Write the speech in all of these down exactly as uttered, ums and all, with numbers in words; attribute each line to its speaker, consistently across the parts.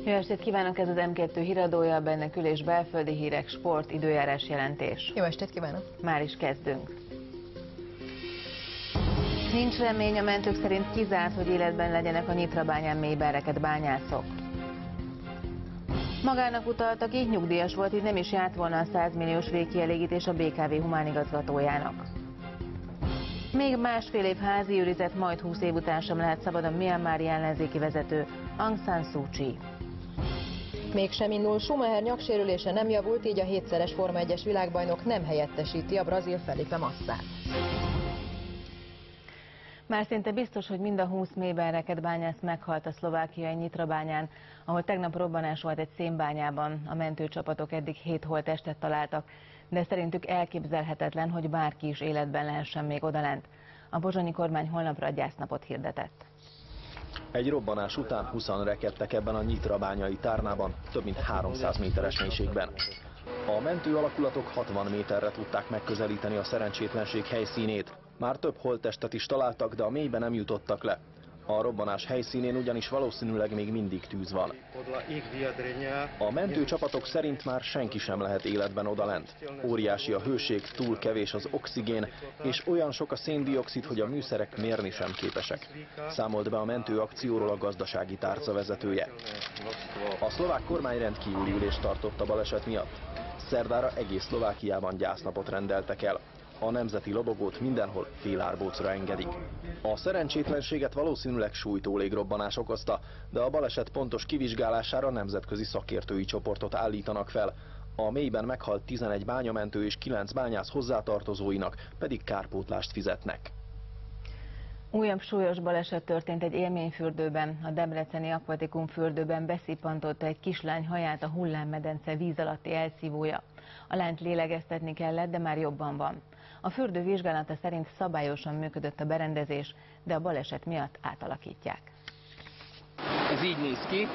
Speaker 1: Jó estét kívánok, ez az M kettő híradója, benne kül- és belföldi hírek, sport, időjárás jelentés.
Speaker 2: Jó estét kívánok!
Speaker 1: Már is kezdünk. Nincs remény, a mentők szerint kizárt, hogy életben legyenek a Nyitrabányán mélyben rekedt bányászok. Magának utalta ki, nyugdíjas volt, így nem is járt volna a száz milliós végkielégítés a bé ká vé humánigazgatójának. Még másfél év házi őrizet, majd húsz év után sem lehet szabad a Myanmari ellenzéki vezető Aung San Suu Kyi.
Speaker 2: Mégsem indul, Schumacher nyaksérülése nem javult, így a hétszeres Forma egyes világbajnok nem helyettesíti a brazil Felipe Massát.
Speaker 1: Már szinte biztos, hogy mind a húsz mélyben rekedt bányász meghalt a szlovákiai Nyitrabányán, ahol tegnap robbanás volt egy szénbányában. A mentőcsapatok eddig hét holttestet találtak, de szerintük elképzelhetetlen, hogy bárki is életben lehessen még odalent. A pozsonyi kormány holnapra gyásznapot hirdetett.
Speaker 3: Egy robbanás után húszan rekedtek ebben a nyitrabányai tárnában, több mint háromszáz méteres mélységben. A mentő alakulatok hatvan méterre tudták megközelíteni a szerencsétlenség helyszínét. Már több holttestet is találtak, de a mélybe nem jutottak le. A robbanás helyszínén ugyanis valószínűleg még mindig tűz van. A mentőcsapatok szerint már senki sem lehet életben odalent. Óriási a hőség, túl kevés az oxigén, és olyan sok a széndioxid, hogy a műszerek mérni sem képesek. Számolt be a mentőakcióról a gazdasági tárca vezetője. A szlovák kormány rendkívüli ülést tartott a baleset miatt. Szerdára egész Szlovákiában gyásznapot rendeltek el. A nemzeti lobogót mindenhol félárbócra engedik. A szerencsétlenséget valószínűleg sújtó légrobbanás okozta, de a baleset pontos kivizsgálására nemzetközi szakértői csoportot állítanak fel. A mélyben meghalt tizenegy bányamentő és kilenc bányász hozzátartozóinak pedig kárpótlást fizetnek.
Speaker 1: Újabb súlyos baleset történt egy élményfürdőben. A debreceni Aquatikum fürdőben beszippantotta egy kislány haját a hullámmedence víz alatti elszívója. A lányt lélegeztetni kellett, de már jobban van. A fürdő vizsgálata szerint szabályosan működött a berendezés, de a baleset miatt átalakítják.
Speaker 4: Ez így néz ki,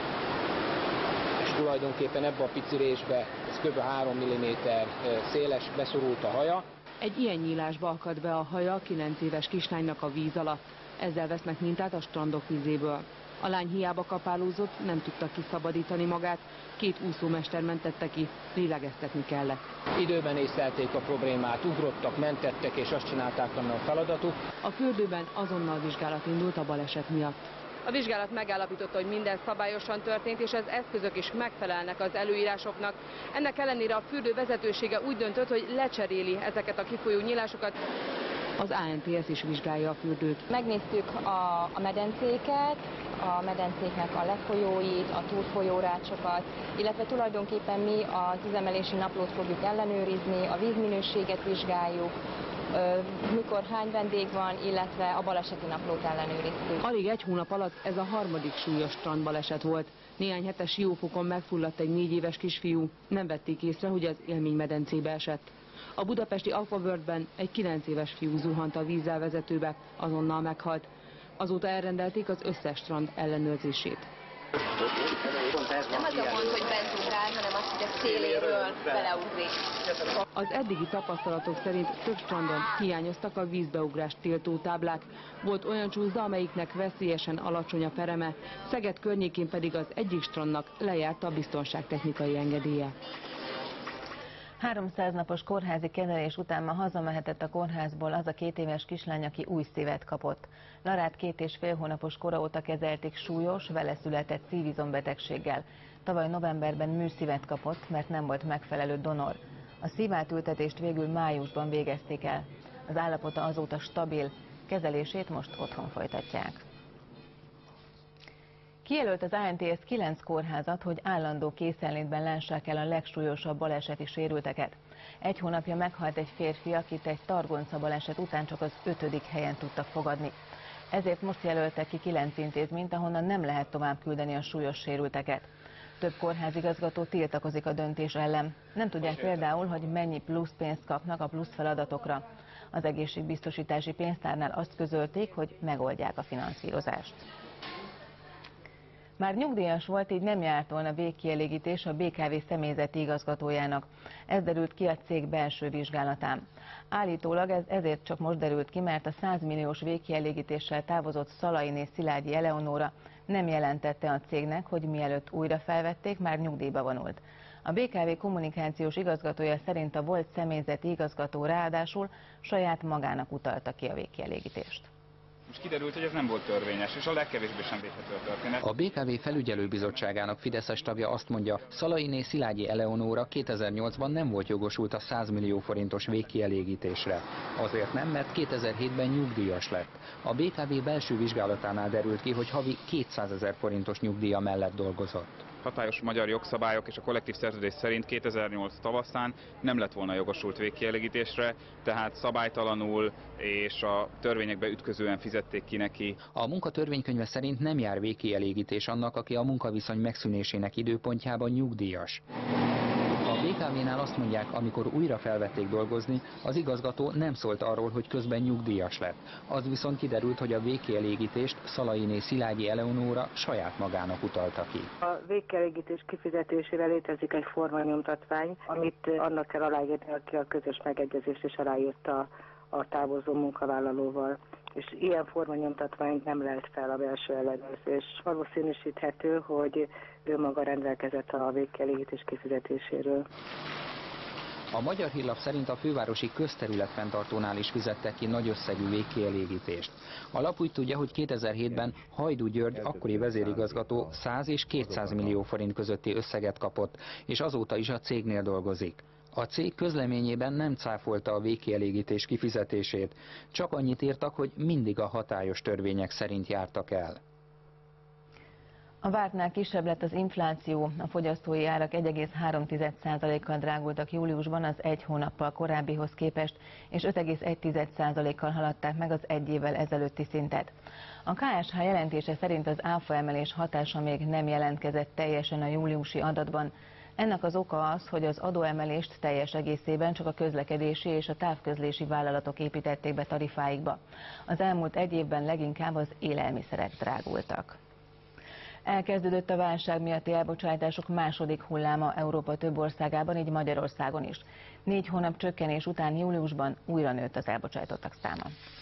Speaker 4: és tulajdonképpen ebbe a pici résbe, ez kb. három milliméter széles, beszorult a haja.
Speaker 5: Egy ilyen nyílásba akad be a haja a kilenc éves kislánynak a víz alatt. Ezzel vesznek mintát a strandok vízéből. A lány hiába kapálózott, nem tudta kiszabadítani magát, két úszómester mentette ki, lélegeztetni kellett.
Speaker 4: Időben észlelték a problémát, ugrottak, mentettek, és azt csinálták, ami a feladatuk.
Speaker 5: A fürdőben azonnal vizsgálat indult a baleset miatt.
Speaker 6: A vizsgálat megállapította, hogy minden szabályosan történt, és az eszközök is megfelelnek az előírásoknak. Ennek ellenére a fürdő vezetősége úgy döntött, hogy lecseréli ezeket a kifolyó nyílásokat.
Speaker 5: Az á en té es is vizsgálja a fürdőt.
Speaker 7: Megnéztük a, a medencéket, a medencéknek a lefolyóit, a túlfolyórácsokat, illetve tulajdonképpen mi a tüzemelési naplót fogjuk ellenőrizni, a vízminőséget vizsgáljuk, mikor hány vendég van, illetve a baleseti naplót ellenőriztük.
Speaker 5: Alig egy hónap alatt ez a harmadik súlyos strandbaleset volt. Néhány hetes siófokon megfulladt egy négy éves kisfiú, nem vették észre, hogy az élménymedencébe esett. A budapesti Aquaworldben egy kilenc éves fiú zuhant a vízzelvezetőbe, azonnal meghalt. Azóta elrendelték az összes strand ellenőrzését.
Speaker 7: Nem az a gond, hogy bent ugrál, hanem az, hogy a széléről beleugrik.
Speaker 5: Az eddigi tapasztalatok szerint több strandon hiányoztak a vízbeugrást tiltó táblák. Volt olyan csúszda, amelyiknek veszélyesen alacsony a pereme, Szeged környékén pedig az egyik strandnak lejárt a biztonságtechnikai engedélye.
Speaker 1: háromszáz napos kórházi kezelés után ma hazamehetett a kórházból az a két éves kislány, aki új szívet kapott. Larát két és fél hónapos kora óta kezelték súlyos, vele született szívizombetegséggel. Tavaly novemberben műszívet kapott, mert nem volt megfelelő donor. A szívátültetést végül májusban végezték el. Az állapota azóta stabil, kezelését most otthon folytatják. Kijelölt az á en té es kilenc kórházat, hogy állandó készenlétben lássák el a legsúlyosabb baleseti sérülteket. Egy hónapja meghalt egy férfi, akit egy targonca baleset után csak az ötödik helyen tudtak fogadni. Ezért most jelöltek ki kilenc intézményt, ahonnan nem lehet tovább küldeni a súlyos sérülteket. Több kórházigazgató tiltakozik a döntés ellen. Nem tudják például, hogy mennyi plusz pénzt kapnak a plusz feladatokra. Az egészségbiztosítási pénztárnál azt közölték, hogy megoldják a finanszírozást. Már nyugdíjas volt, így nem járt volna végkielégítés a bé ká vé személyzeti igazgatójának. Ez derült ki a cég belső vizsgálatán. Állítólag ez ezért csak most derült ki, mert a száz milliós végkielégítéssel távozott Szalainé Szilágyi Eleonóra nem jelentette a cégnek, hogy mielőtt újra felvették, már nyugdíjba vonult. A bé ká vé kommunikációs igazgatója szerint a volt személyzeti igazgató ráadásul saját magának utalta ki a végkielégítést.
Speaker 8: Most kiderült, hogy ez nem volt törvényes, és a legkevésbé sem védhető a történet.
Speaker 9: A bé ká vé felügyelőbizottságának fideszes tagja azt mondja, Szalainé Szilágyi Eleonóra kétezer-nyolcban nem volt jogosult a száz millió forintos végkielégítésre. Azért nem, mert kétezer-hétben nyugdíjas lett. A bé ká vé belső vizsgálatánál derült ki, hogy havi kétszázezer forintos nyugdíja mellett dolgozott.
Speaker 8: Hatályos magyar jogszabályok és a kollektív szerződés szerint kétezer-nyolc tavaszán nem lett volna jogosult végkielégítésre, tehát szabálytalanul és a törvényekbe ütközően fizették ki neki.
Speaker 9: A munkatörvénykönyve szerint nem jár végkielégítés annak, aki a munkaviszony megszűnésének időpontjában nyugdíjas. A bé ká vénál azt mondják, amikor újra felvették dolgozni, az igazgató nem szólt arról, hogy közben nyugdíjas lett. Az viszont kiderült, hogy a végkielégítést Szalainé Szilágyi Eleonóra saját magának utalta ki.
Speaker 10: A végkielégítés kifizetésére létezik egy formanyomtatvány, amit annak kell aláírni, aki a közös megegyezést is aláírta a távozó munkavállalóval. És ilyen formanyomtatványt nem lehet fel a belső ellenőrzés. Valószínűsíthető, hogy ő maga rendelkezett a végkielégítés kifizetéséről.
Speaker 9: A Magyar Hírlap szerint a fővárosi közterületfenntartónál is fizettek ki nagy összegű végkielégítést. A lap úgy tudja, hogy kétezer-hétben Hajdú György, akkori vezérigazgató száz és kétszáz millió forint közötti összeget kapott, és azóta is a cégnél dolgozik. A cég közleményében nem cáfolta a végkielégítés kifizetését, csak annyit írtak, hogy mindig a hatályos törvények szerint jártak el.
Speaker 1: A vártnál kisebb lett az infláció, a fogyasztói árak egy egész három százalékkal drágultak júliusban az egy hónappal korábbihoz képest, és öt egész egy százalékkal haladták meg az egy évvel ezelőtti szintet. A ká es há jelentése szerint az áfa emelés hatása még nem jelentkezett teljesen a júliusi adatban. Ennek az oka az, hogy az adóemelést teljes egészében csak a közlekedési és a távközlési vállalatok építették be tarifáikba. Az elmúlt egy évben leginkább az élelmiszerek drágultak. Elkezdődött a válság miatti elbocsátások második hulláma Európa több országában, így Magyarországon is. Négy hónap csökkenés után júliusban újra nőtt az elbocsátottak száma.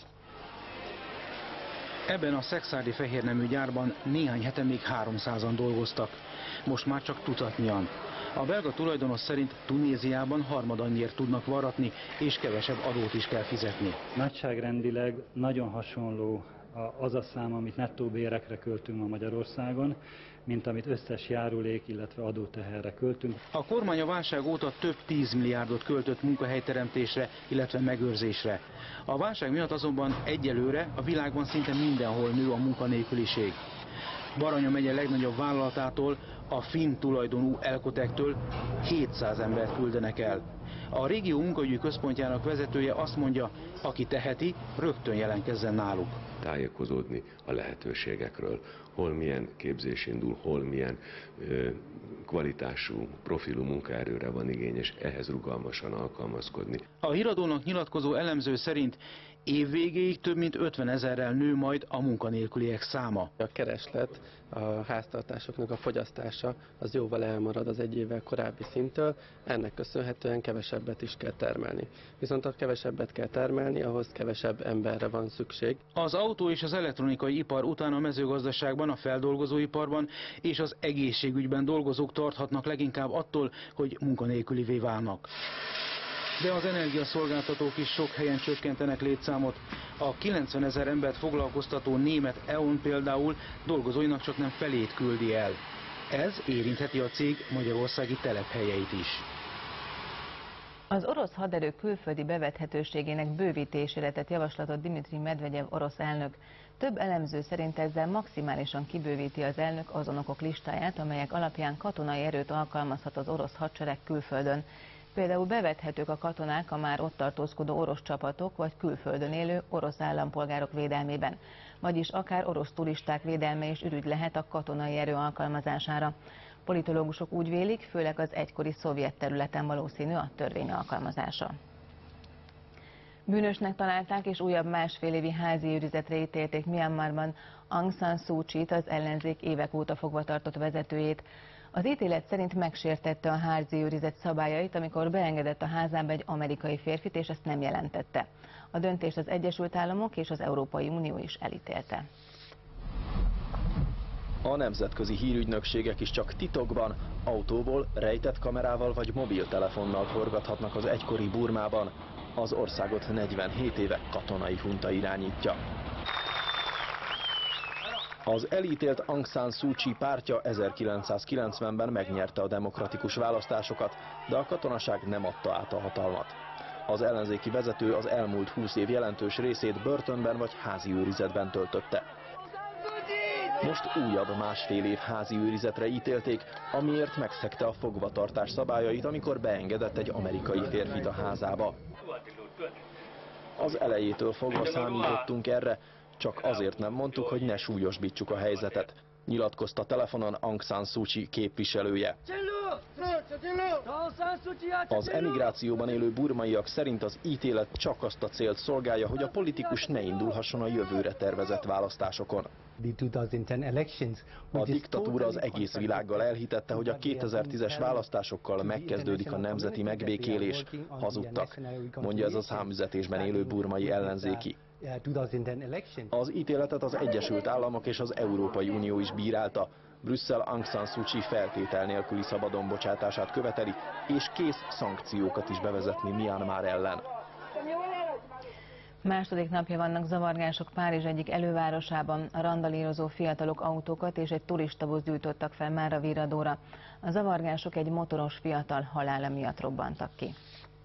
Speaker 11: Ebben a szekszárdi fehérnemű gyárban néhány hete még háromszázan dolgoztak. Most már csak tucatnyian. A belga tulajdonos szerint Tunéziában harmadannyiért tudnak varratni, és kevesebb adót is kell fizetni.
Speaker 12: Nagyságrendileg nagyon hasonló az a szám, amit nettó bérekre költünk ma Magyarországon, mint amit összes járulék, illetve adóteherre költünk.
Speaker 11: A kormány a válság óta több tíz milliárdot költött munkahelyteremtésre, illetve megőrzésre. A válság miatt azonban egyelőre a világban szinte mindenhol nő a munkanélküliség. Baranya megye legnagyobb vállalatától, a finn tulajdonú Elcotektől hétszáz embert küldenek el. A régió munkaügyi központjának vezetője azt mondja, aki teheti, rögtön jelentkezzen náluk.
Speaker 13: Tájékozódni a lehetőségekről, hol milyen képzés indul, hol milyen ö, kvalitású, profilú munkaerőre van igény, és ehhez rugalmasan alkalmazkodni.
Speaker 11: A híradónak nyilatkozó elemző szerint év végéig több mint ötvenezerrel nő majd a munkanélküliek száma.
Speaker 14: A kereslet, a háztartásoknak a fogyasztása az jóval elmarad az egy évvel korábbi szinttől, ennek köszönhetően kevesebbet is kell termelni. Viszont ha kevesebbet kell termelni, ahhoz kevesebb emberre van szükség.
Speaker 11: Az autó és az elektronikai ipar után a mezőgazdaságban, a feldolgozóiparban és az egészségügyben dolgozók tarthatnak leginkább attól, hogy munkanélkülivé válnak. De az energiaszolgáltatók is sok helyen csökkentenek létszámot. A kilencvenezer embert foglalkoztató német é o en például dolgozóinak csak nem felét küldi el. Ez érintheti a cég magyarországi telephelyeit is.
Speaker 1: Az orosz haderő külföldi bevethetőségének bővítésére tett javaslatot Dmitri Medvegyev orosz elnök. Több elemző szerint ezzel maximálisan kibővíti az elnök azon okok listáját, amelyek alapján katonai erőt alkalmazhat az orosz hadsereg külföldön. Például bevethetők a katonák a már ott tartózkodó orosz csapatok vagy külföldön élő orosz állampolgárok védelmében, vagyis akár orosz turisták védelme is ürügy lehet a katonai erő alkalmazására. Politológusok úgy vélik, főleg az egykori szovjet területen valószínű a törvény alkalmazása. Bűnösnek találták és újabb másfél évi házi őrizetre ítélték Myanmarban Aung San Suu Kyit, az ellenzék évek óta fogva tartott vezetőjét. Az ítélet szerint megsértette a házi őrizet szabályait, amikor beengedett a házába egy amerikai férfit, és ezt nem jelentette. A döntést az Egyesült Államok és az Európai Unió is elítélte.
Speaker 3: A nemzetközi hírügynökségek is csak titokban, autóból, rejtett kamerával vagy mobiltelefonnal forgathatnak az egykori Burmában. Az országot negyvenhét éve katonai hunta irányítja. Az elítélt Aung San Suu Kyi pártja ezerkilencszázkilencvenben megnyerte a demokratikus választásokat, de a katonaság nem adta át a hatalmat. Az ellenzéki vezető az elmúlt húsz év jelentős részét börtönben vagy házi őrizetben töltötte. Most újabb másfél év házi őrizetre ítélték, amiért megszegte a fogvatartás szabályait, amikor beengedett egy amerikai férfit a házába. Az elejétől fogva számítottunk erre, csak azért nem mondtuk, hogy ne súlyosbítsuk a helyzetet, nyilatkozta telefonon Aung San Suu Kyi képviselője. Az emigrációban élő burmaiak szerint az ítélet csak azt a célt szolgálja, hogy a politikus ne indulhasson a jövőre tervezett választásokon. A diktatúra az egész világgal elhitette, hogy a kétezer-tízes választásokkal megkezdődik a nemzeti megbékélés. Hazudtak, mondja ez a számüzetésben élő burmai ellenzéki. Az ítéletet az Egyesült Államok és az Európai Unió is bírálta. Brüsszel Aung San Suu Kyi feltétel nélküli szabadon bocsátását követeli, és kész szankciókat is bevezetni Myanmar ellen.
Speaker 1: Második napja vannak zavargások Párizs egyik elővárosában. A randalírozó fiatalok autókat és egy turistabusz gyújtottak fel mára Viradóra. A zavargások egy motoros fiatal halála miatt robbantak ki.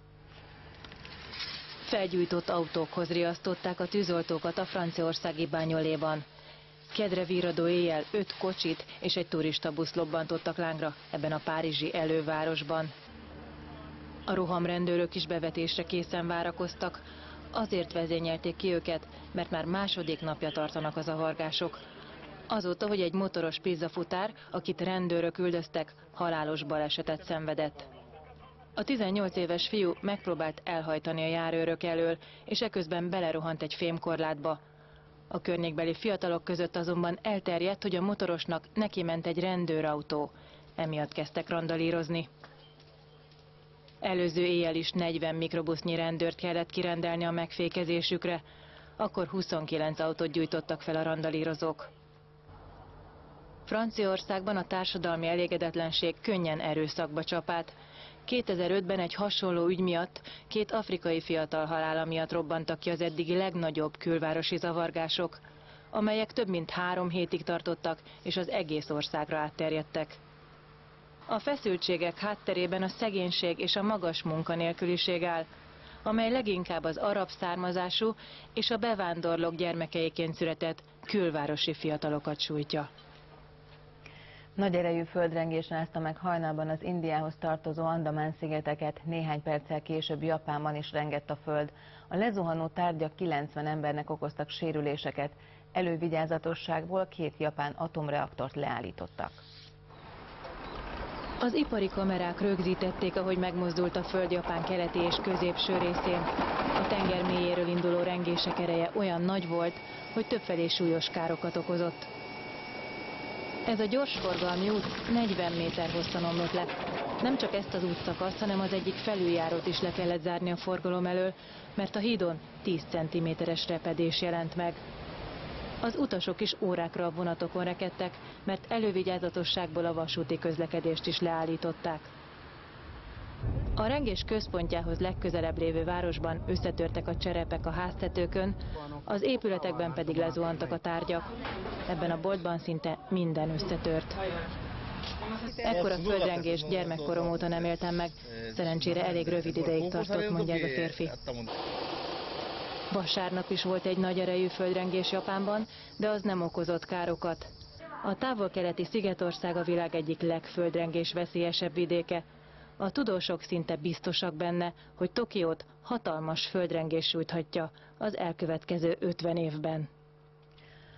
Speaker 15: Felgyújtott autókhoz riasztották a tűzoltókat a franciaországi Bagnoléban. Kedre Viradó éjjel öt kocsit és egy turistabusz lobbantottak lángra ebben a párizsi elővárosban. A rohamrendőrök is bevetésre készen várakoztak. Azért vezényelték ki őket, mert már második napja tartanak a zavargások. Azóta, hogy egy motoros pizzafutár, akit rendőrök üldöztek, halálos balesetet szenvedett. A tizennyolc éves fiú megpróbált elhajtani a járőrök elől, és eközben belerohant egy fémkorlátba. A környékbeli fiatalok között azonban elterjedt, hogy a motorosnak neki ment egy rendőrautó. Emiatt kezdtek randalírozni. Előző éjjel is negyven mikrobusznyi rendőrt kellett kirendelni a megfékezésükre, akkor huszonkilenc autót gyújtottak fel a randalírozók. Franciaországban a társadalmi elégedetlenség könnyen erőszakba csap át. kétezer-ötben egy hasonló ügy miatt két afrikai fiatal halála miatt robbantak ki az eddigi legnagyobb külvárosi zavargások, amelyek több mint három hétig tartottak és az egész országra átterjedtek. A feszültségek hátterében a szegénység és a magas munkanélküliség áll, amely leginkább az arab származású és a bevándorlók gyermekeiként született külvárosi fiatalokat sújtja.
Speaker 1: Nagy erejű földrengés rázta meg hajnalban az Indiához tartozó Andamán-szigeteket, néhány perccel később Japánban is rengett a föld. A lezuhanó tárgyak kilencven embernek okoztak sérüléseket, elővigyázatosságból két japán atomreaktort leállítottak.
Speaker 15: Az ipari kamerák rögzítették, ahogy megmozdult a föld Japán keleti és középső részén. A tenger mélyéről induló rengések ereje olyan nagy volt, hogy többfelé súlyos károkat okozott. Ez a gyorsforgalmi út negyven méter hosszan omlott le. Nem csak ezt az útszakaszt, hanem az egyik felüljárót is le kellett zárni a forgalom elől, mert a hídon tíz centiméteres repedés jelent meg. Az utasok is órákra a vonatokon rekedtek, mert elővigyázatosságból a vasúti közlekedést is leállították. A rengés központjához legközelebb lévő városban összetörtek a cserepek a háztetőkön, az épületekben pedig lezuhantak a tárgyak. Ebben a boltban szinte minden összetört. Ekkora földrengés gyermekkorom óta nem éltem meg, szerencsére elég rövid ideig tartott, mondja ez a férfi. Vasárnap is volt egy nagy erejű földrengés Japánban, de az nem okozott károkat. A távol-keleti szigetország a világ egyik legföldrengés veszélyesebb vidéke. A tudósok szinte biztosak benne, hogy Tokiót hatalmas földrengés sújthatja az elkövetkező ötven évben.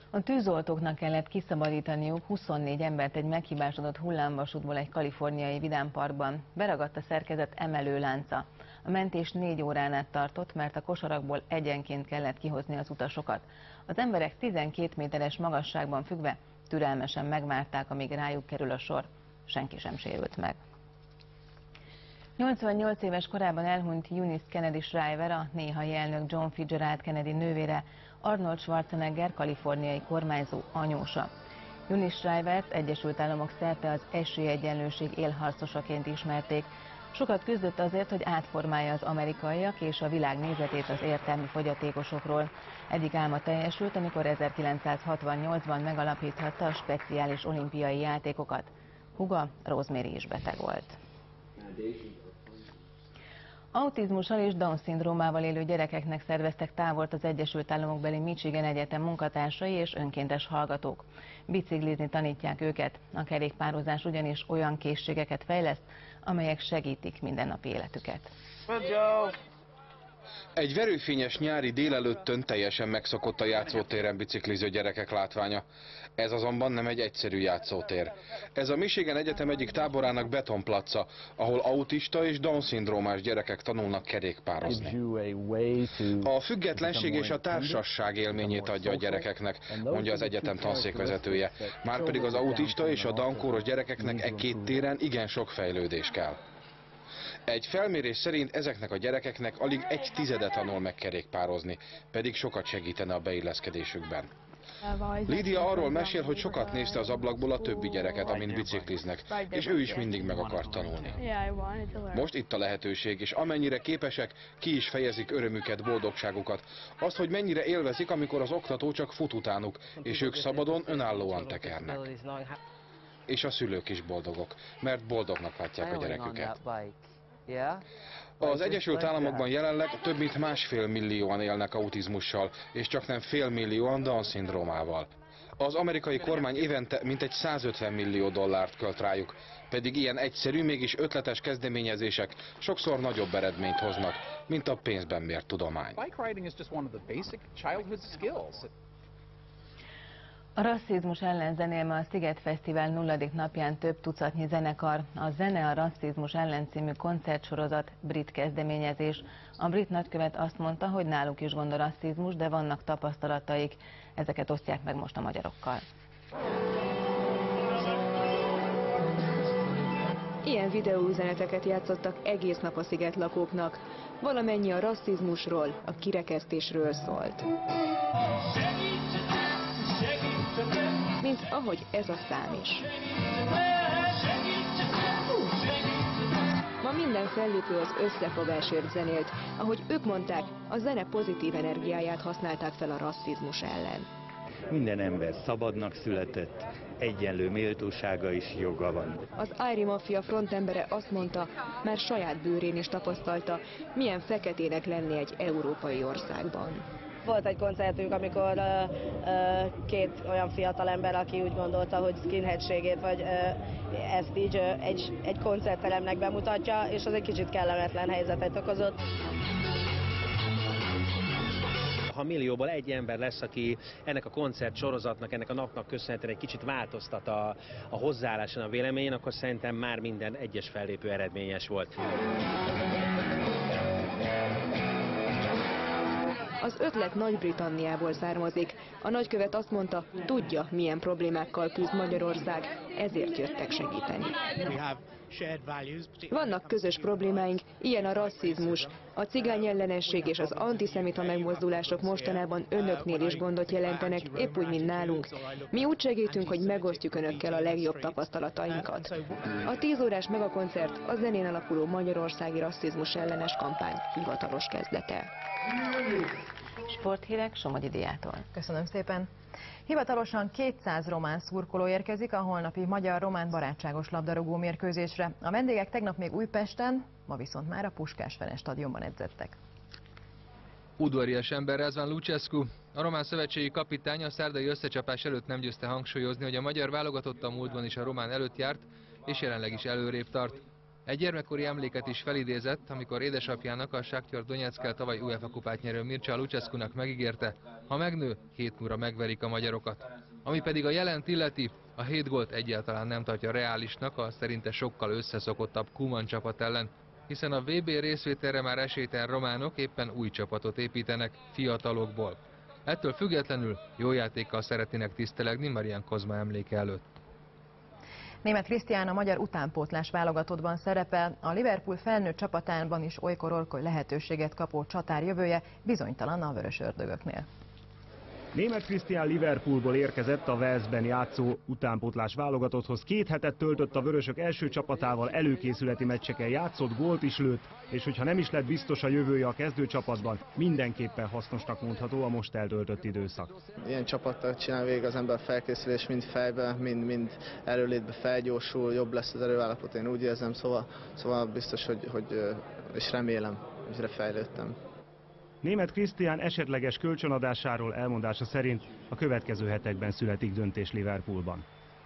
Speaker 1: A tűzoltóknak kellett kiszabadítaniuk huszonnégy embert egy meghibásodott hullámvasútból egy kaliforniai vidámparkban. Beragadt a szerkezet emelőlánca. A mentés négy órán át tartott, mert a kosarakból egyenként kellett kihozni az utasokat. Az emberek tizenkét méteres magasságban függve türelmesen megvárták, amíg rájuk kerül a sor. Senki sem sérült meg. nyolcvannyolc éves korában elhunyt Eunice Kennedy Shriver, a néhai elnök John Fitzgerald Kennedy nővére, Arnold Schwarzenegger kaliforniai kormányzó anyósa. Eunice Shrivert Egyesült Államok szerte az esélyegyenlőség élharcosaként ismerték. Sokat küzdött azért, hogy átformálja az amerikaiak és a világ nézetét az értelmi fogyatékosokról. Egyik álma teljesült, amikor ezerkilencszázhatvannyolcban megalapíthatta a speciális olimpiai játékokat. Húga, Rosemary is beteg volt. Autizmussal és Down-szindrómával élő gyerekeknek szerveztek tábort az Egyesült Államokbeli Michigan Egyetem munkatársai és önkéntes hallgatók. Biciklizni tanítják őket, a kerékpározás ugyanis olyan készségeket fejleszt, amelyek segítik mindennapi életüket.
Speaker 16: Egy verőfényes nyári délelőttön teljesen megszokott a játszótéren bicikliző gyerekek látványa. Ez azonban nem egy egyszerű játszótér. Ez a Michigan Egyetem egyik táborának betonplaca, ahol autista és Down-szindrómás gyerekek tanulnak kerékpározni. A függetlenség és a társasság élményét adja a gyerekeknek, mondja az egyetem tanszékvezetője. Márpedig az autista és a Down-kóros gyerekeknek e két téren igen sok fejlődés kell. Egy felmérés szerint ezeknek a gyerekeknek alig egy tizede tanul meg kerékpározni, pedig sokat segítene a beilleszkedésükben. Lídia arról mesél, hogy sokat nézte az ablakból a többi gyereket, amint bicikliznek, és ő is mindig meg akart tanulni. Most itt a lehetőség, és amennyire képesek, ki is fejezik örömüket, boldogságukat. Azt, hogy mennyire élvezik, amikor az oktató csak fut utánuk, és ők szabadon, önállóan tekernek. És a szülők is boldogok, mert boldognak látják a gyereküket. Az Egyesült Államokban jelenleg több mint másfél millióan élnek autizmussal, és csaknem félmillióan Down-szindrómával. Az amerikai kormány évente mintegy százötven millió dollárt költ rájuk, pedig ilyen egyszerű, mégis ötletes kezdeményezések sokszor nagyobb eredményt hoznak, mint a pénzben mért tudomány.
Speaker 1: A rasszizmus ellen zenélme a Sziget Fesztivál nulladik napján több tucatnyi zenekar. A Zene a rasszizmus ellen című koncertsorozat brit kezdeményezés. A brit nagykövet azt mondta, hogy náluk is gond a rasszizmus, de vannak tapasztalataik. Ezeket osztják meg most a magyarokkal.
Speaker 17: Ilyen videóüzeneteket játszottak egész nap a sziget lakóknak. Valamennyi a rasszizmusról, a kirekesztésről szólt. Mint ahogy ez a szám is. Ma minden fellépő az összefogásért zenélt. Ahogy ők mondták, a zene pozitív energiáját használták fel a rasszizmus ellen.
Speaker 18: Minden ember szabadnak született, egyenlő méltósága és joga van.
Speaker 17: Az Airy Mafia frontembere azt mondta, már saját bőrén is tapasztalta, milyen feketének lenni egy európai országban.
Speaker 19: Volt egy koncertünk, amikor uh, uh, két olyan fiatalember, aki úgy gondolta, hogy skinheadségét, vagy uh, ezt így uh, egy, egy koncertteremnek bemutatja, és az egy kicsit kellemetlen helyzetet okozott.
Speaker 20: Ha millióból egy ember lesz, aki ennek a koncert sorozatnak, ennek a napnak köszönhetően egy kicsit változtat a, a hozzáálláson, a véleményén, akkor szerintem már minden egyes fellépő eredményes volt.
Speaker 17: Az ötlet Nagy-Britanniából származik. A nagykövet azt mondta, tudja, milyen problémákkal küzd Magyarország, ezért jöttek segíteni. Vannak közös problémáink, ilyen a rasszizmus, a cigány ellenesség és az antiszemita megmozdulások mostanában önöknél is gondot jelentenek, épp úgy, mint nálunk. Mi úgy segítünk, hogy megosztjuk önökkel a legjobb tapasztalatainkat. A tíz órás megakoncert a zenén alapuló magyarországi rasszizmus ellenes kampány hivatalos kezdete.
Speaker 1: Sporthírek Somogyi Diától.
Speaker 2: Köszönöm szépen. Hivatalosan kétszáz román szurkoló érkezik a holnapi magyar-román barátságos labdarúgó mérkőzésre. A vendégek tegnap még Újpesten, ma viszont már a Puskás Ferenc stadionban edzettek.
Speaker 21: Udvarias ember Razvan Lucescu. A román szövetségi kapitány a szerdai összecsapás előtt nem győzte hangsúlyozni, hogy a magyar válogatott a múltban is a román előtt járt, és jelenleg is előrébb tart. Egy gyermekkori emléket is felidézett, amikor édesapjának, a Sakhtar Donyeckkel tavaly UEFA kupát nyerő Mircea Lucescunak megígérte, ha megnő, hét múlva megverik a magyarokat. Ami pedig a jelent illeti, a hét gólt egyáltalán nem tartja reálisnak a szerinte sokkal összeszokottabb Kuman csapat ellen, hiszen a vé bé részvételre már esélytelen románok éppen új csapatot építenek fiatalokból. Ettől függetlenül jó játékkal szeretnének tisztelegni Marian Kozma emléke előtt.
Speaker 2: Németh Krisztián a magyar utánpótlás válogatottban szerepel, a Liverpool felnőtt csapatában is olykor-olykor lehetőséget kapó csatár jövője bizonytalan a vörös ördögöknél.
Speaker 4: Németh Krisztián Liverpoolból érkezett a Walesben játszó utánpótlás válogatotthoz. Két hetet töltött a vörösök első csapatával, előkészületi meccseken játszott, gólt is lőtt, és hogyha nem is lett biztos a jövője a kezdőcsapatban, mindenképpen hasznosnak mondható a most eltöltött időszak.
Speaker 22: Ilyen csapattal csinál végig az ember felkészülés, mind fejbe, mind, mind erőlétbe felgyorsul, jobb lesz az erőállapot, én úgy érzem, szóval, szóval biztos, hogy, hogy és remélem, hogy fejlődtem.
Speaker 4: Németh Krisztián esetleges kölcsönadásáról elmondása szerint a következő hetekben születik döntés Liverpoolban.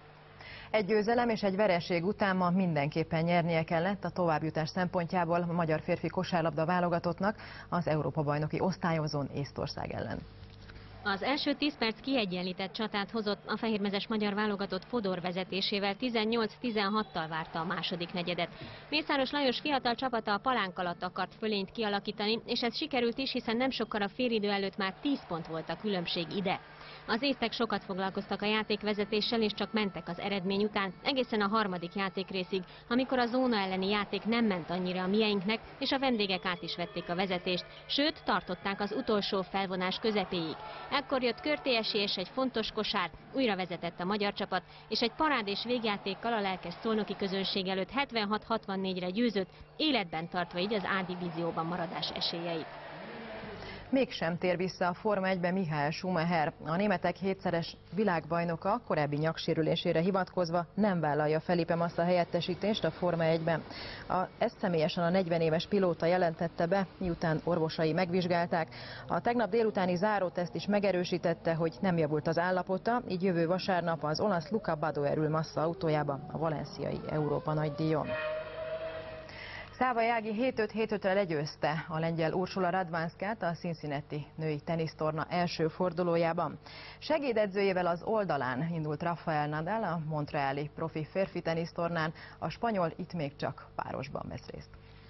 Speaker 2: Egy győzelem és egy vereség után ma mindenképpen nyernie kellett a továbbjutás szempontjából a magyar férfi kosárlabda válogatottnak az Európa-bajnoki osztályozón Észtország ellen.
Speaker 23: Az első tíz perc kiegyenlített csatát hozott, a fehérmezes magyar válogatott Fodor vezetésével tizennyolc tizenhattal várta a második negyedet. Mészáros Lajos fiatal csapata a palánk alatt akart fölényt kialakítani, és ez sikerült is, hiszen nem sokkal a félidő előtt már tíz pont volt a különbség ide. Az észtek sokat foglalkoztak a játékvezetéssel, és csak mentek az eredmény után, egészen a harmadik játékrészig, amikor a zóna elleni játék nem ment annyira a mieinknek, és a vendégek át is vették a vezetést, sőt, tartották az utolsó felvonás közepéig. Ekkor jött Körté és egy fontos kosár, újra vezetett a magyar csapat, és egy parádés végjátékkal a lelkes szolnoki közönség előtt hetvenhat hatvannégyre győzött, életben tartva így az A-divízióban maradás esélyeit.
Speaker 2: Mégsem tér vissza a Forma egybe Michael Schumacher. A németek hétszeres világbajnoka korábbi nyaksérülésére hivatkozva nem vállalja Felipe Massa helyettesítést a Forma egyben. A, ezt személyesen a negyven éves pilóta jelentette be, miután orvosai megvizsgálták. A tegnap délutáni záróteszt is megerősítette, hogy nem javult az állapota, így jövő vasárnap az olasz Luca Badoer ül Massa autójába a valenciai Európa nagydíjon. Szávai Ági hét öt hét ötre legyőzte a lengyel Ursula Radwanskát a Cincinnati női tenisztorna első fordulójában. Segédedzőjével az oldalán indult Rafael Nadal a montreali profi férfi tenisztornán, a spanyol itt még csak párosban vesz részt.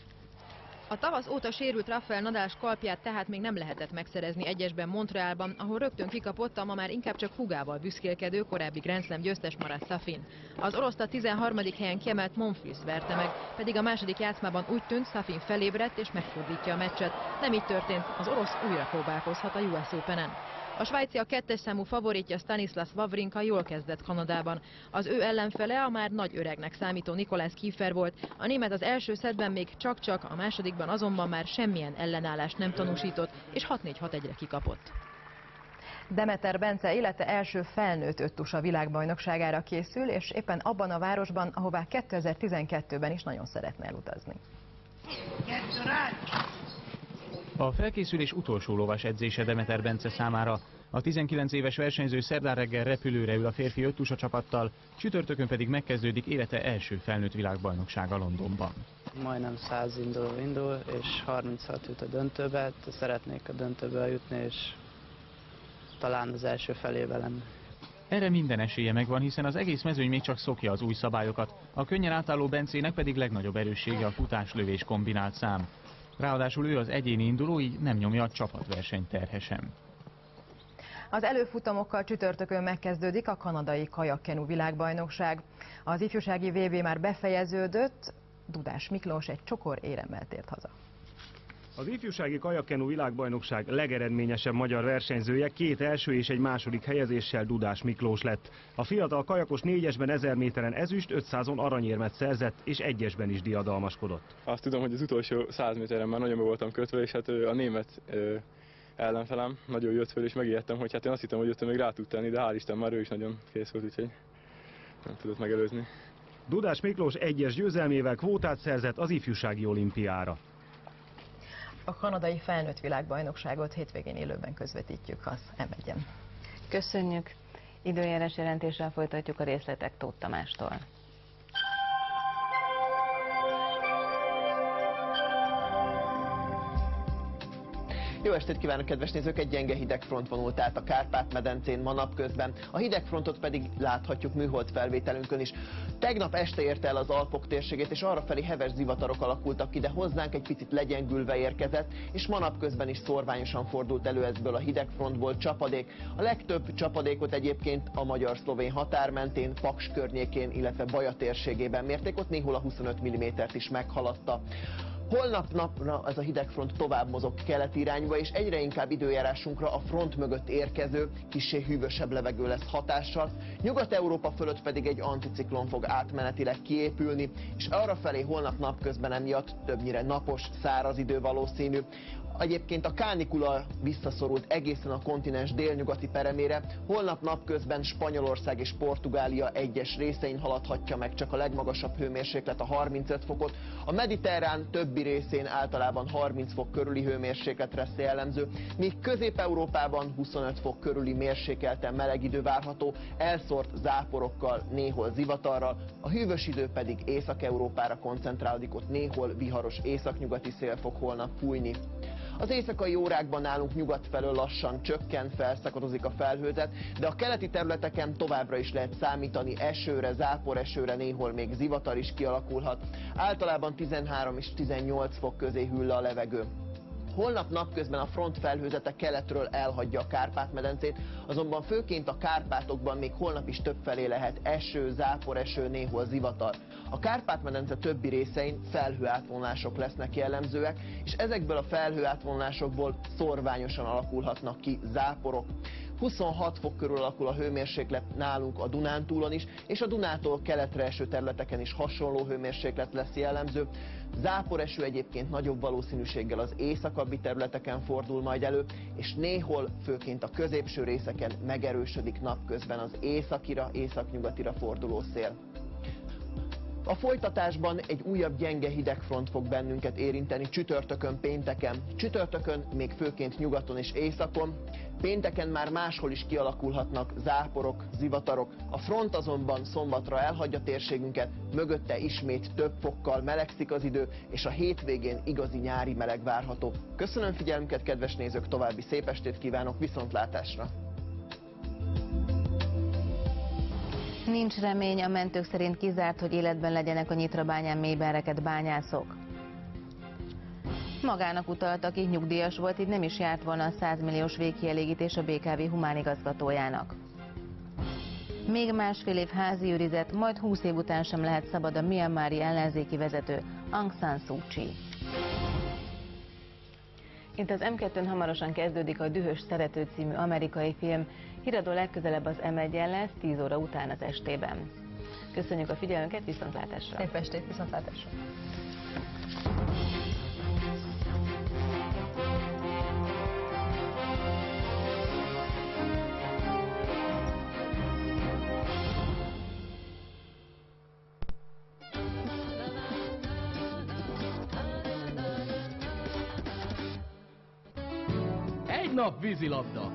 Speaker 2: A tavasz óta sérült Rafael Nadal skalpját tehát még nem lehetett megszerezni egyesben Montrealban, ahol rögtön kikapott a ma már inkább csak húgával büszkélkedő korábbi Grand Slam győztes Marat Safin. Az oroszt a tizenharmadik helyen kiemelt Monfils verte meg, pedig a második játszmában úgy tűnt, Safin felébredt és megfordítja a meccset. Nem így történt, az orosz újra próbálkozhat a U S Openen. A svájci a kettes számú favoritja Stanislas Wawrinka jól kezdett Kanadában. Az ő ellenfele a már nagy öregnek számító Nicolas Kiefer volt. A német az első szettben még csak-csak, a másodikban azonban már semmilyen ellenállást nem tanúsított, és hat négy hat egyre kikapott. Demeter Bence élete első felnőtt öttusa világbajnokságára készül, és éppen abban a városban, ahová kétezer-tizenkettőben is nagyon szeretne elutazni.
Speaker 24: A felkészülés utolsó lovas edzése Demeter Bence számára. A tizenkilenc éves versenyző szerdán reggel repülőre ül a férfi öttusa csapattal, csütörtökön pedig megkezdődik élete első felnőtt világbajnoksága Londonban.
Speaker 25: Majdnem száz induló indul, és harminchat jut a döntőbe, szeretnék a döntőbe jutni, és talán az első felébe lenni.
Speaker 24: Erre minden esélye megvan, hiszen az egész mezőny még csak szokja az új szabályokat, a könnyen átálló Bencének pedig legnagyobb erőssége a futás-lövés kombinált szám. Ráadásul ő az egyéni induló, így nem nyomja a csapatverseny terhe sem.
Speaker 2: Az előfutamokkal csütörtökön megkezdődik a kanadai kajakkenu világbajnokság. Az ifjúsági vé bé már befejeződött, Dudás Miklós egy csokor éremmel tért haza.
Speaker 4: Az ifjúsági kajakkenu világbajnokság legeredményesebb magyar versenyzője két első és egy második helyezéssel Dudás Miklós lett. A fiatal kajakos négyesben ezer méteren ezüst, ötszázon aranyérmet szerzett, és egyesben is diadalmaskodott.
Speaker 26: Azt tudom, hogy az utolsó száz méteren már nagyon be voltam kötve, és hát a német ellenfelem nagyon jött föl, és megijedtem, hogy hát én azt hittem, hogy jöttem még rá tud tenni, de hál' Isten már ő is nagyon kész volt, úgyhogy nem tudott megelőzni.
Speaker 4: Dudás Miklós egyes győzelmével kvótát szerzett az ifjúsági olimpiára.
Speaker 2: A kanadai felnőtt világbajnokságot hétvégén élőben közvetítjük az em egyen.
Speaker 1: Köszönjük! Időjárás jelentéssel folytatjuk, a részletek Tóth Tamástól.
Speaker 5: Jó estét kívánok, kedves nézők! Egy gyenge hidegfront vonult át a Kárpát-medencén ma napközben, a hidegfrontot pedig láthatjuk műhold felvételünkön is. Tegnap este érte el az Alpok térségét, és arrafelé heves zivatarok alakultak ki, de hozzánk egy picit legyengülve érkezett, és ma napközben is szórványosan fordult elő ebből a hidegfrontból csapadék. A legtöbb csapadékot egyébként a magyar-szlovén határ mentén, Paks környékén, illetve Baja térségében mérték, ott néhol a huszonöt millimétert is meghaladta. Holnap napra ez a hidegfront tovább mozog keleti irányba, és egyre inkább időjárásunkra a front mögött érkező, kissé hűvösebb levegő lesz hatással. Nyugat-Európa fölött pedig egy anticiklon fog átmenetileg kiépülni, és arrafelé holnap napközben emiatt többnyire napos, száraz idő valószínű. Egyébként a kánikula visszaszorult egészen a kontinens délnyugati peremére, holnap napközben Spanyolország és Portugália egyes részein haladhatja meg csak a legmagasabb hőmérséklet a harmincöt fokot, a mediterrán többi részén általában harminc fok körüli hőmérséklet lesz jellemző, míg Közép-Európában huszonöt fok körüli mérsékelten meleg idő várható, elszórt záporokkal, néhol zivatarral, a hűvös idő pedig Észak-Európára koncentrálódik, ott néhol viharos északnyugati szél fog holnap fújni. Az éjszakai órákban nálunk nyugat felől lassan csökken, felszakadozik a felhőzet, de a keleti területeken továbbra is lehet számítani esőre, záporesőre, néhol még zivatar is kialakulhat. Általában tizenhárom és tizennyolc fok közé hűl le a levegő. Holnap napközben a front felhőzete keletről elhagyja a Kárpát-medencét, azonban főként a Kárpátokban még holnap is többfelé lehet eső, záporeső, néhol zivatar. A Kárpát-medence többi részein felhőátvonások lesznek jellemzőek, és ezekből a felhőátvonásokból szórványosan alakulhatnak ki záporok. huszonhat fok körül alakul a hőmérséklet nálunk a Dunántúlon is, és a Dunától keletre eső területeken is hasonló hőmérséklet lesz jellemző. Záporeső egyébként nagyobb valószínűséggel az északabbi területeken fordul majd elő, és néhol, főként a középső részeken megerősödik napközben az északira, északnyugatira forduló szél. A folytatásban egy újabb gyenge hidegfront fog bennünket érinteni csütörtökön, pénteken. Csütörtökön még főként nyugaton és északon, pénteken már máshol is kialakulhatnak záporok, zivatarok. A front azonban szombatra elhagyja térségünket, mögötte ismét több fokkal melegszik az idő, és a hétvégén igazi nyári meleg várható. Köszönöm figyelmüket, kedves nézők, további szép estét kívánok, viszontlátásra!
Speaker 1: Nincs remény, a mentők szerint kizárt, hogy életben legyenek a Nyitrabányán mélyben rekedt bányászok. Magának utalt, aki nyugdíjas volt, így nem is járt volna a száz milliós végkielégítés a bé ká vé humán igazgatójának. Még másfél év házi őrizet, majd húsz év után sem lehet szabad a mianmari ellenzéki vezető Aung San Suu Kyi. Itt az em kettőn hamarosan kezdődik a Dühös szerető című amerikai film. Híradó legközelebb az em egyen lesz, tíz óra után az estében. Köszönjük a figyelmünket, viszontlátásra!
Speaker 2: Szép estét, viszontlátásra!
Speaker 6: Egy nap vízilabda.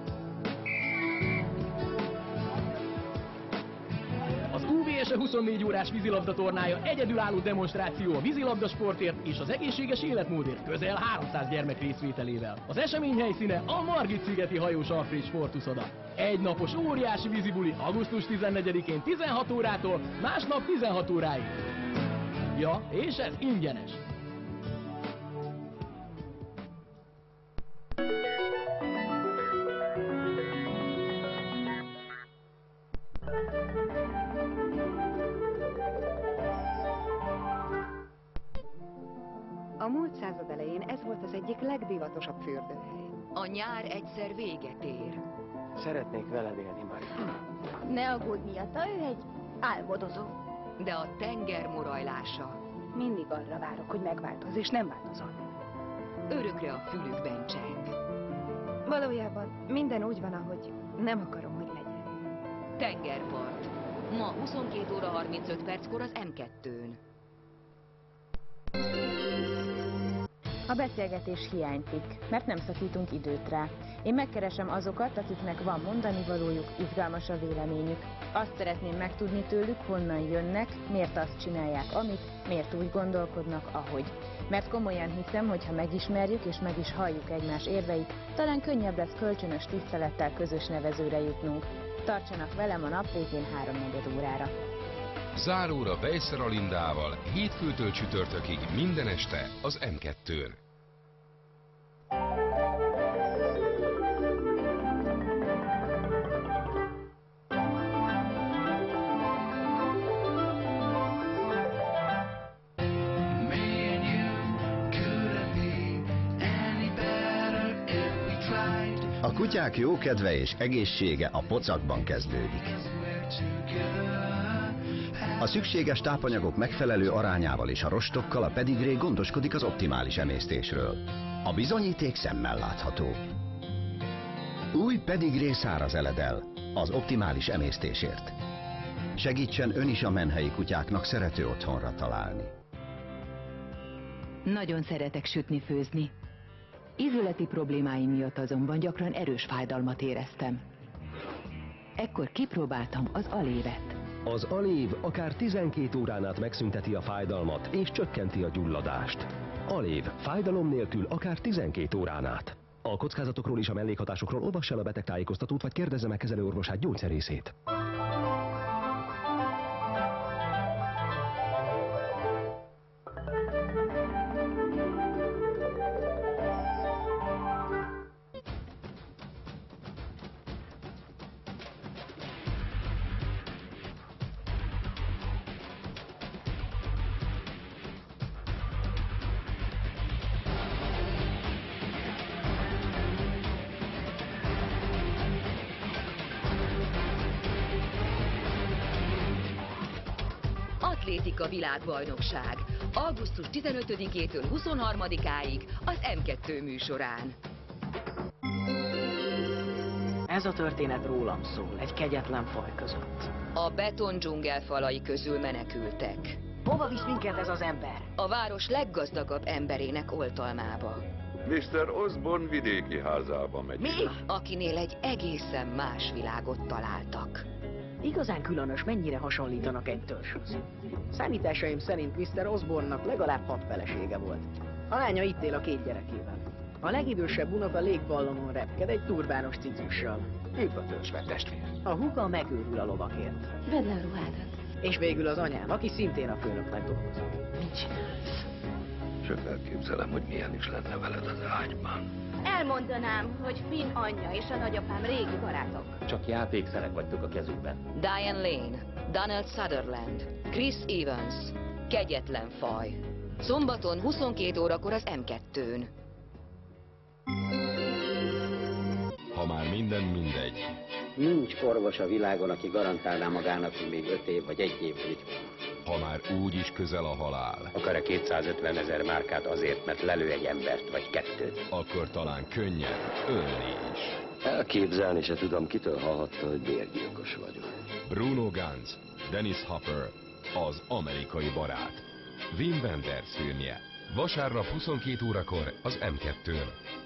Speaker 6: Az u vé es huszonnégy órás vízilabda tornája egyedülálló demonstráció a vízilabda sportért és az egészséges életmódért közel háromszáz gyermek részvételével. Az esemény helyszíne a Margit-szigeti hajós Alfréd sportuszoda. Egy napos óriási vízibuli augusztus tizennegyedikén tizenhat órától, másnap tizenhat óráig. Ja, és ez ingyenes.
Speaker 7: A múlt század elején ez volt az egyik legdivatosabb fürdőhely. A nyár egyszer véget ér.
Speaker 8: Szeretnék veled élni, Maria.
Speaker 7: Ne aggódj miatta, ő egy álmodozó. De a tenger morajlása. Mindig arra várok, hogy megváltoz, és nem változol. Örökre a fülükben cseng. Valójában minden úgy van, ahogy nem akarom, hogy legyen. Tengerpart. Ma huszonkét óra harmincöt perckor az em kettőn.
Speaker 9: A beszélgetés hiányzik, mert nem szakítunk időt rá. Én megkeresem azokat, akiknek van mondani valójuk, izgalmas a véleményük. Azt szeretném megtudni tőlük, honnan jönnek, miért azt csinálják, amit, miért úgy gondolkodnak, ahogy. Mert komolyan hiszem, hogy ha megismerjük és meg is halljuk egymás érveit, talán könnyebb lesz kölcsönös tisztelettel közös nevezőre jutnunk. Tartsanak velem a nap végén háromnegyed órára.
Speaker 10: Záróra Weisser Alindával hétfőtől csütörtökig minden este az em kettőn.
Speaker 11: A kutyák jókedve és egészsége a pocakban kezdődik. A szükséges tápanyagok megfelelő arányával és a rostokkal a pedigré gondoskodik az optimális emésztésről. A bizonyíték szemmel látható. Új pedigré száraz eledel az optimális emésztésért. Segítsen ön is a menhelyi kutyáknak szerető otthonra találni.
Speaker 12: Nagyon szeretek sütni, főzni. Ízületi problémáim miatt azonban gyakran erős fájdalmat éreztem. Ekkor kipróbáltam az Alévet.
Speaker 13: Az Alév akár tizenkét órán át megszünteti a fájdalmat és csökkenti a gyulladást. Alév, fájdalom nélkül akár tizenkét órán át. A kockázatokról és a mellékhatásokról olvassa el a betegtájékoztatót, vagy kérdezze meg kezelőorvosát, gyógyszerészét.
Speaker 7: Atlétika világbajnokság. augusztus tizenötödikétől huszonharmadikáig az em kettő műsorán.
Speaker 14: Ez a történet rólam szól, egy kegyetlen faj között.
Speaker 7: A beton dzsungel falai közül menekültek.
Speaker 14: Hova visz minket ez az ember?
Speaker 7: A város leggazdagabb emberének oltalmába.
Speaker 27: miszter Osborne vidéki házába megy.
Speaker 14: Mi?
Speaker 7: Akinél egy egészen más világot találtak.
Speaker 14: Igazán különös, mennyire hasonlítanak egy törzshöz. Számításaim szerint miszter Osborne-nak legalább hat felesége volt. A lánya itt él a két gyerekével. A legidősebb unoka légballonon repked egy turbános cicussal. Üdv a törzsbe, testvér. A húga megőrül a lovakért.
Speaker 23: Vedd le a ruhádat.
Speaker 14: És végül az anyám, aki szintén a főnöknek dolgozik.
Speaker 23: Mit csinálsz?
Speaker 27: Csak elképzelem, hogy milyen is lenne veled az ágyban.
Speaker 23: Elmondanám, hogy Finn anyja és a nagyapám régi barátok.
Speaker 14: Csak játékszerek vagytok a kezükben.
Speaker 7: Diane Lane, Donald Sutherland, Chris Evans. Kegyetlen faj. Szombaton huszonkét órakor az em kettőn.
Speaker 10: Ha már minden mindegy.
Speaker 28: Nincs orvos a világon, aki garantálná magának, hogy még öt év vagy egy év így van.
Speaker 10: Ha már úgy is közel a halál.
Speaker 28: Akar-e kétszázötven ezer márkát azért, mert lelő egy embert vagy kettőt?
Speaker 10: Akkor talán könnyen ölni is.
Speaker 28: Elképzelni se tudom, kitől hallhatta, hogy bérgyilkos vagyok.
Speaker 10: Bruno Ganz, Dennis Hopper, az amerikai barát. Wim Wenders filmje. Vasárnap huszonkét órakor az em kettőn.